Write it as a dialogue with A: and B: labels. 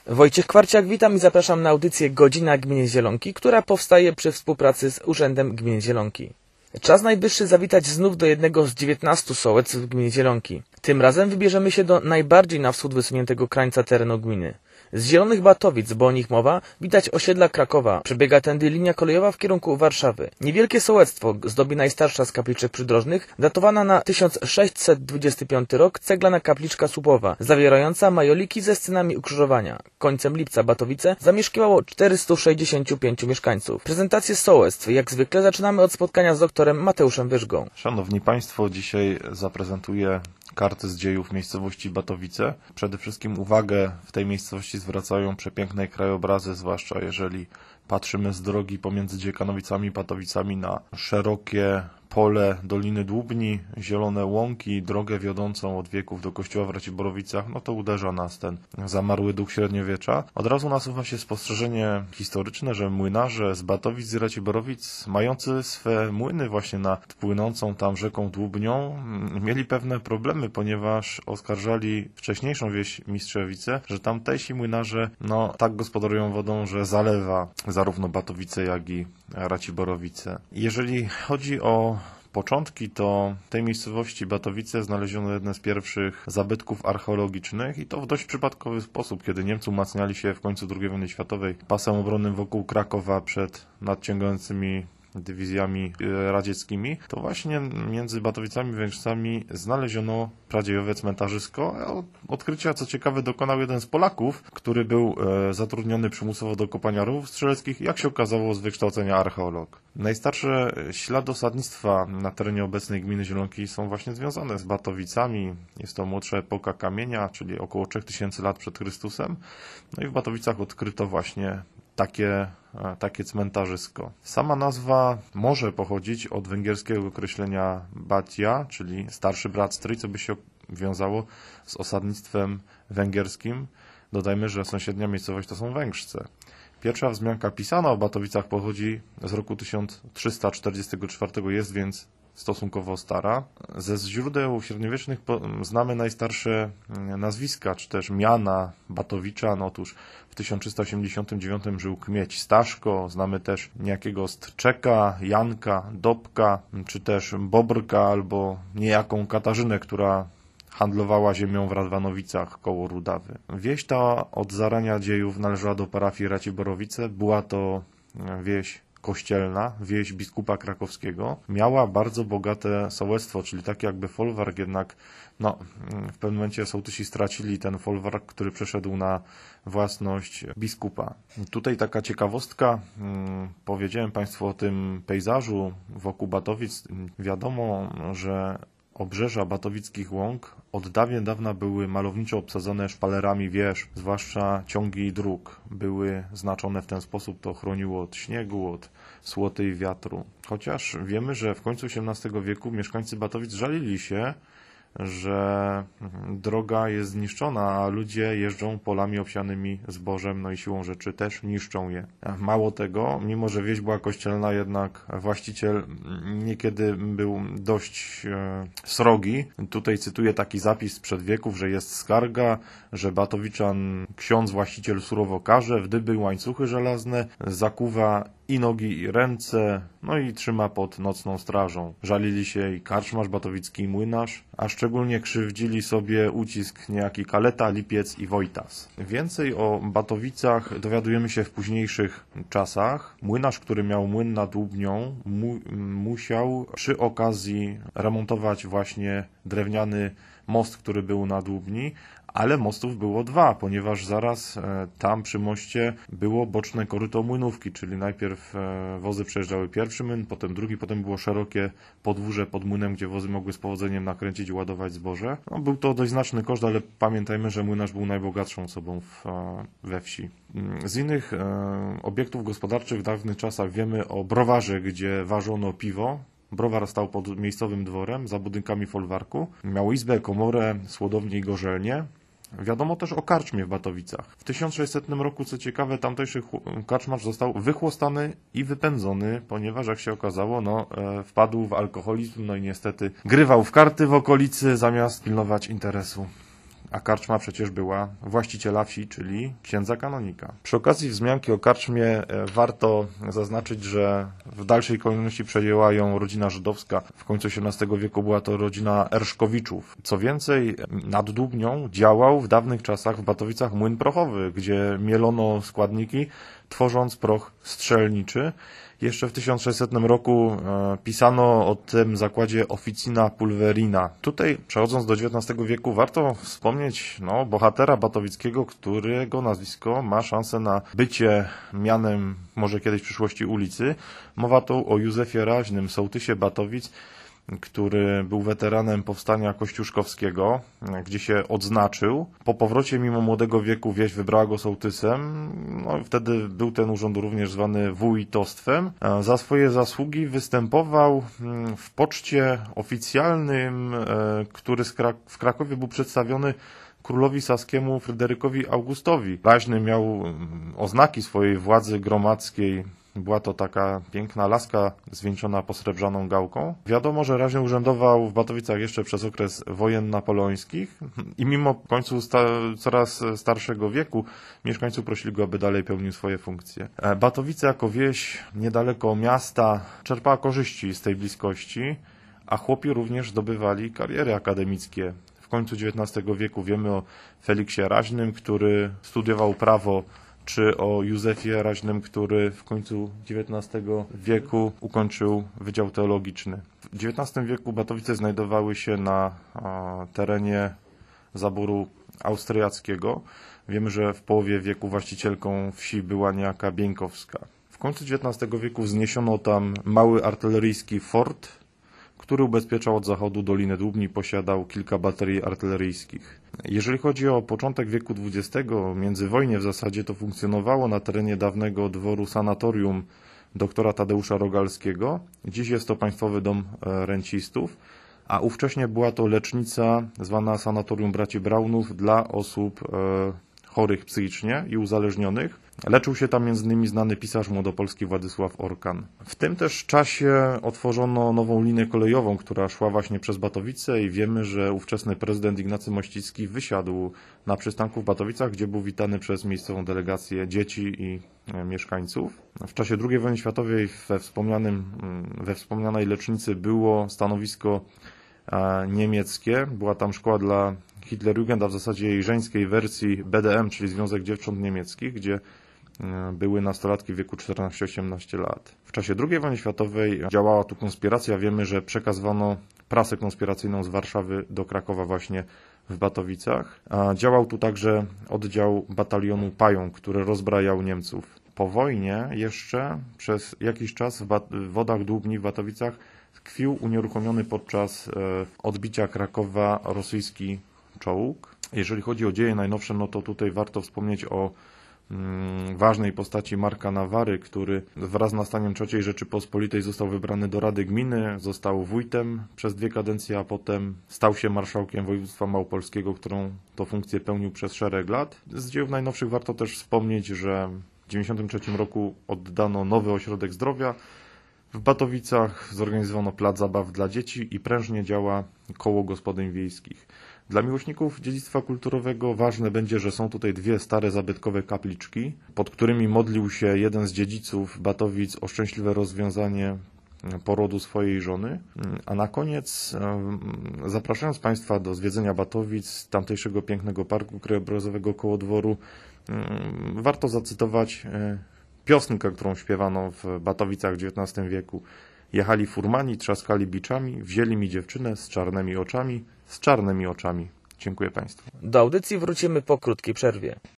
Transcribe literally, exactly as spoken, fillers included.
A: Wojciech Kwarciak, witam i zapraszam na audycję Godzina Gminy Zielonki, która powstaje przy współpracy z Urzędem Gminy Zielonki. Czas najwyższy zawitać znów do jednego z dziewiętnastu sołectw w gminie Zielonki. Tym razem wybierzemy się do najbardziej na wschód wysuniętego krańca terenu gminy. Z Zielonych Batowic, bo o nich mowa, widać osiedla Krakowa. Przebiega tędy linia kolejowa w kierunku Warszawy. Niewielkie sołectwo zdobi najstarsza z kapliczek przydrożnych, datowana na tysiąc sześćset dwudziesty piąty rok, ceglana kapliczka słupowa, zawierająca majoliki ze scenami ukrzyżowania. Końcem lipca Batowice zamieszkiwało czterystu sześćdziesięciu pięciu mieszkańców. Prezentację sołectw, jak zwykle, zaczynamy od spotkania z doktorem Mateuszem Wyżgą.
B: Szanowni Państwo, dzisiaj zaprezentuję karty z dziejów miejscowości Batowice. Przede wszystkim uwagę w tej miejscowości zwracają przepiękne krajobrazy, zwłaszcza jeżeli patrzymy z drogi pomiędzy Dziekanowicami i Batowicami na szerokie pole Doliny Dłubni, zielone łąki, drogę wiodącą od wieków do kościoła w Raciborowicach, no to uderza nas ten zamarły duch średniowiecza. Od razu nasuwa się spostrzeżenie historyczne, że młynarze z Batowic, z Raciborowic, mający swe młyny właśnie nad płynącą tam rzeką Dłubnią, mieli pewne problemy, ponieważ oskarżali wcześniejszą wieś Mistrzewice, że tamtejsi młynarze no tak gospodarują wodą, że zalewa zarówno Batowice, jak i Raciborowice. Jeżeli chodzi o początki, to w tej miejscowości Batowice znaleziono jedne z pierwszych zabytków archeologicznych i to w dość przypadkowy sposób, kiedy Niemcy umacniali się w końcu drugiej wojny światowej pasem obronnym wokół Krakowa przed nadciągającymi dywizjami radzieckimi, to właśnie między Batowicami i Węgrzcami znaleziono pradziejowe cmentarzysko. Odkrycia, co ciekawe, dokonał jeden z Polaków, który był zatrudniony przymusowo do kopania rowów strzeleckich, jak się okazało z wykształcenia archeolog. Najstarsze ślady osadnictwa na terenie obecnej gminy Zielonki są właśnie związane z Batowicami. Jest to młodsza epoka kamienia, czyli około trzech tysięcy lat przed Chrystusem. No i w Batowicach odkryto właśnie takie, takie cmentarzysko. Sama nazwa może pochodzić od węgierskiego określenia Batia, czyli starszy brat stryj, co by się wiązało z osadnictwem węgierskim. Dodajmy, że sąsiednia miejscowość to są Węgrzce. Pierwsza wzmianka pisana o Batowicach pochodzi z roku tysiąc trzysta czterdziestego czwartego, jest więc stosunkowo stara. Ze źródeł średniowiecznych znamy najstarsze nazwiska, czy też miana Batowicza. No otóż w tysiąc trzysta osiemdziesiątym dziewiątym żył kmieć Staszko, znamy też niejakiego Stczeka, Janka, Dobka, czy też Bobrka, albo niejaką Katarzynę, która handlowała ziemią w Radwanowicach koło Rudawy. Wieś ta od zarania dziejów należała do parafii Raciborowice. Była to wieś kościelna, wieś biskupa krakowskiego. Miała bardzo bogate sołectwo, czyli takie jakby folwark, jednak no, w pewnym momencie sołtysi stracili ten folwark, który przeszedł na własność biskupa. Tutaj taka ciekawostka, powiedziałem Państwu o tym pejzażu wokół Batowic. Wiadomo, że obrzeża batowickich łąk od dawien dawna były malowniczo obsadzone szpalerami wież, zwłaszcza ciągi dróg. Były znaczone w ten sposób, to chroniło od śniegu, od słoty i wiatru. Chociaż wiemy, że w końcu osiemnastego wieku mieszkańcy Batowic żalili się, że droga jest zniszczona, a ludzie jeżdżą polami obsianymi zbożem, no i siłą rzeczy też niszczą je. Mało tego, mimo że wieś była kościelna, jednak właściciel niekiedy był dość e, srogi. Tutaj cytuję taki zapis sprzed wieków, że jest skarga, że Batowiczan ksiądz właściciel surowo karze, w dyby łańcuchy żelazne, zakuwa i nogi, i ręce, no i trzyma pod nocną strażą. Żalili się i karczmarz batowicki, i młynarz, a szczególnie krzywdzili sobie ucisk niejaki Kaleta, Lipiec i Wojtas. Więcej o Batowicach dowiadujemy się w późniejszych czasach. Młynarz, który miał młyn nad Dłubnią, mu musiał przy okazji remontować właśnie drewniany most, który był na Dłubni, ale mostów było dwa, ponieważ zaraz e, tam przy moście było boczne koryto młynówki, czyli najpierw e, wozy przejeżdżały pierwszy młyn, potem drugi, potem było szerokie podwórze pod młynem, gdzie wozy mogły z powodzeniem nakręcić i ładować zboże. No, był to dość znaczny koszt, ale pamiętajmy, że młynarz był najbogatszą osobą w, e, we wsi. Z innych e, obiektów gospodarczych w dawnych czasach wiemy o browarze, gdzie ważono piwo. Browar stał pod miejscowym dworem, za budynkami folwarku. Miał izbę, komorę, słodownię i gorzelnię. Wiadomo też o karczmie w Batowicach. W tysiąc sześćsetnym roku, co ciekawe, tamtejszy karczmarz został wychłostany i wypędzony, ponieważ, jak się okazało, no, e, wpadł w alkoholizm, no i niestety grywał w karty w okolicy, zamiast pilnować interesu a karczma przecież była właściciela wsi, czyli księdza kanonika. Przy okazji wzmianki o karczmie warto zaznaczyć, że w dalszej kolejności przejęła ją rodzina żydowska. W końcu osiemnastego wieku była to rodzina Erszkowiczów. Co więcej, nad Dubnią działał w dawnych czasach w Batowicach młyn prochowy, gdzie mielono składniki, tworząc proch strzelniczy. Jeszcze w tysiąc sześćsetnym roku e, pisano o tym zakładzie Officina Pulverina. Tutaj, przechodząc do dziewiętnastego wieku, warto wspomnieć no, bohatera batowickiego, którego nazwisko ma szansę na bycie mianem może kiedyś w przyszłości ulicy. Mowa tu o Józefie Raźnym, sołtysie Batowic, który był weteranem powstania kościuszkowskiego, gdzie się odznaczył. Po powrocie mimo młodego wieku wieś wybrała go sołtysem. No, wtedy był ten urząd również zwany wójtostwem. Za swoje zasługi występował w poczcie oficjalnym, który w Krakowie był przedstawiony królowi saskiemu Fryderykowi Augustowi. Raźny miał oznaki swojej władzy gromadzkiej. Była to taka piękna laska zwieńczona posrebrzaną gałką. Wiadomo, że Raźny urzędował w Batowicach jeszcze przez okres wojen napoleońskich i mimo w końcu sta coraz starszego wieku mieszkańcy prosili go, aby dalej pełnił swoje funkcje. Batowice jako wieś niedaleko miasta czerpała korzyści z tej bliskości, a chłopi również zdobywali kariery akademickie. W końcu dziewiętnastego wieku wiemy o Feliksie Raźnym, który studiował prawo, czy o Józefie Raźnym, który w końcu dziewiętnastego wieku ukończył Wydział Teologiczny. W dziewiętnastym wieku Batowice znajdowały się na a, terenie zaboru austriackiego. Wiemy, że w połowie wieku właścicielką wsi była niejaka Bieńkowska. W końcu dziewiętnastego wieku wzniesiono tam mały artyleryjski fort, który ubezpieczał od zachodu Dolinę Dubni, posiadał kilka baterii artyleryjskich. Jeżeli chodzi o początek wieku dwudziestego, międzywojnie w zasadzie to funkcjonowało na terenie dawnego dworu sanatorium doktora Tadeusza Rogalskiego. Dziś jest to Państwowy Dom Rencistów, a ówcześnie była to lecznica zwana Sanatorium Braci Braunów dla osób e, chorych psychicznie i uzależnionych. Leczył się tam między innymi znany pisarz młodopolski Władysław Orkan. W tym też czasie otworzono nową linię kolejową, która szła właśnie przez Batowice i wiemy, że ówczesny prezydent Ignacy Mościcki wysiadł na przystanku w Batowicach, gdzie był witany przez miejscową delegację dzieci i mieszkańców. W czasie drugiej wojny światowej we, wspomnianym, we wspomnianej lecznicy było stanowisko niemieckie. Była tam szkoła dla Hitlerjugend, a w zasadzie jej żeńskiej wersji B D M, czyli Związek Dziewcząt Niemieckich, gdzie były nastolatki w wieku czternaście osiemnaście lat. W czasie drugiej wojny światowej działała tu konspiracja. Wiemy, że przekazywano prasę konspiracyjną z Warszawy do Krakowa właśnie w Batowicach. Działał tu także oddział batalionu Pająk, który rozbrajał Niemców. Po wojnie jeszcze przez jakiś czas w wodach Dłubni w Batowicach tkwił unieruchomiony podczas odbicia Krakowa rosyjski czołg. Jeżeli chodzi o dzieje najnowsze, no to tutaj warto wspomnieć o mm, ważnej postaci Marka Nawary, który wraz z nastaniem trzeciej Rzeczypospolitej został wybrany do Rady Gminy, został wójtem przez dwie kadencje, a potem stał się marszałkiem województwa małopolskiego, którą to funkcję pełnił przez szereg lat. Z dziejów najnowszych warto też wspomnieć, że w dziewięćdziesiątym trzecim roku oddano nowy ośrodek zdrowia. W Batowicach zorganizowano plac zabaw dla dzieci i prężnie działa koło gospodyń wiejskich. Dla miłośników dziedzictwa kulturowego ważne będzie, że są tutaj dwie stare zabytkowe kapliczki, pod którymi modlił się jeden z dziedziców Batowic o szczęśliwe rozwiązanie porodu swojej żony. A na koniec, zapraszając Państwa do zwiedzenia Batowic, tamtejszego pięknego parku krajobrazowego koło dworu, warto zacytować piosenkę, którą śpiewano w Batowicach w dziewiętnastym wieku. Jechali furmani, trzaskali biczami, wzięli mi dziewczynę z czarnymi oczami, z czarnymi oczami. Dziękuję Państwu.
A: Do audycji wrócimy po krótkiej przerwie.